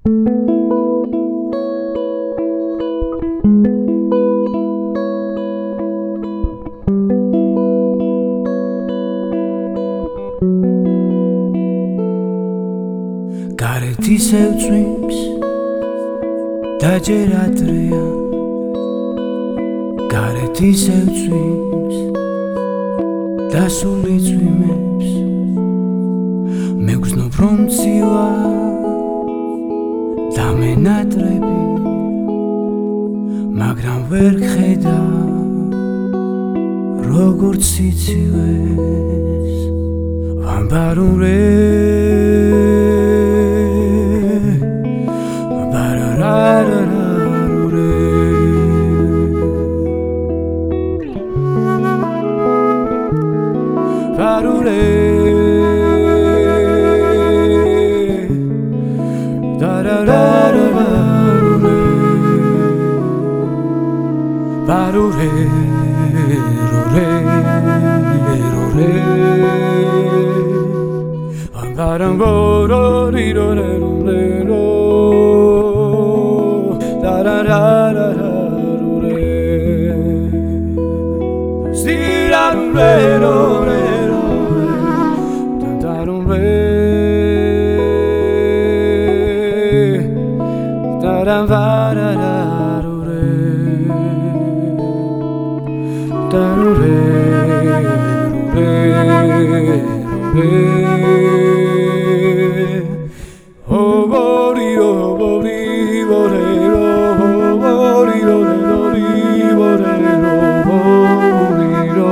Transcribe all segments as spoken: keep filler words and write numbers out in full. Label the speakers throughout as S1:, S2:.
S1: გარეთ ისევ წვიმს და ჯერ ადრეა, გარეთ ისევ წვიმს და სული წვიმებს, მე ვგრძნობ რომ ცივა და მენატრები, მაგრამ ვერ ხედა როგორც სიცივეს ვამბარურე Parure da da da da parure parure rore angaram goro ri ro re ro da da da da rore stira re ro re da va da da re da re re re oh bori oh bori bori oh bori bori bori bori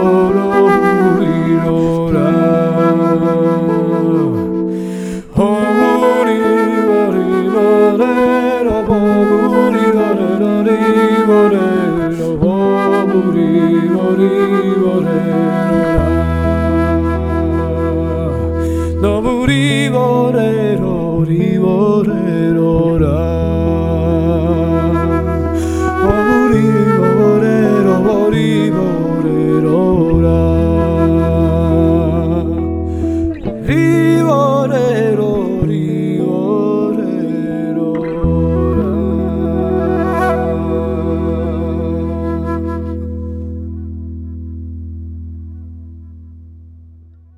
S1: no muri vorero ri vorero ra oh muri vorero ri vorero